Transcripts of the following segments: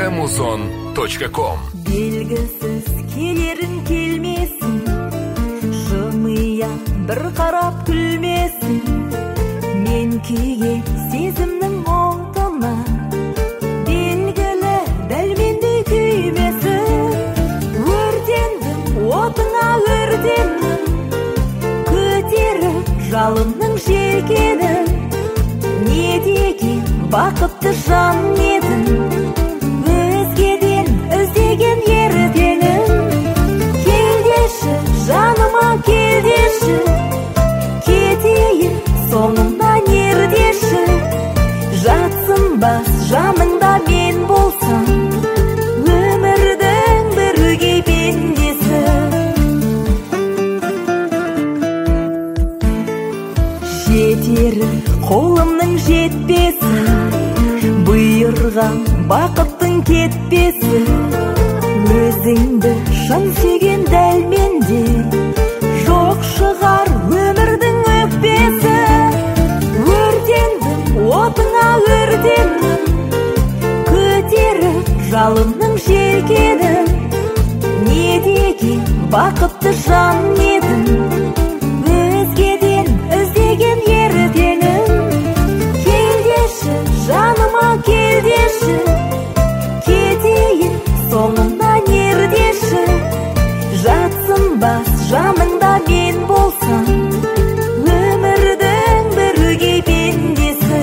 muzon.com. Белгісіз келерін келмесін, жымия бір қарап күлмесін. Мен күйге сезімнің отына, белгілі дәл мендей күймесін. Өртендім, отыңа өртендім, көтеріп жалынның желкенін. Не деген бақытты жан едің, өзгеден іздеген ертеңін. Келдеші, жаныма келдеші, кетейін соңымда нердеші. Жатсынбас жаныңда мен болсам, өмірдің бірге пендесі. Жетері қолымның жетпесі, бұйырған бақыттың кетпесі. Өзіңді шын сүйген дәл менде, жоқ шығар өмірдің өкпесі. Өртендім, отыңа өртендім, көтеріп жалынның желкенін. Не деген бақытты жан едің, өзгеден іздеген ертеңін. Келдеші, жаныма келдеші, кетейін соңымда нердеші. Жатсынбас жаныңда мен болсам, өмірдің бірге пендесі.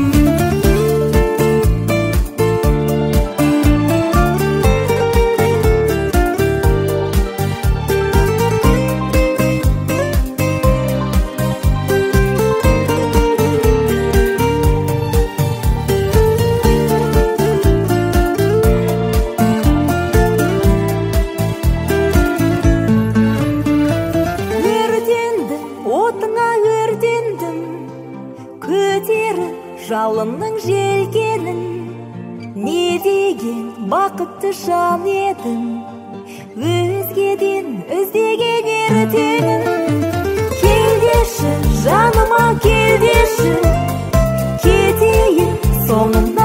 Жалынның желкенін, не деген бақытты жан едің, өзгеден іздеген ертеңін. Келдеші, жаныма келдеші, кетейін соңымда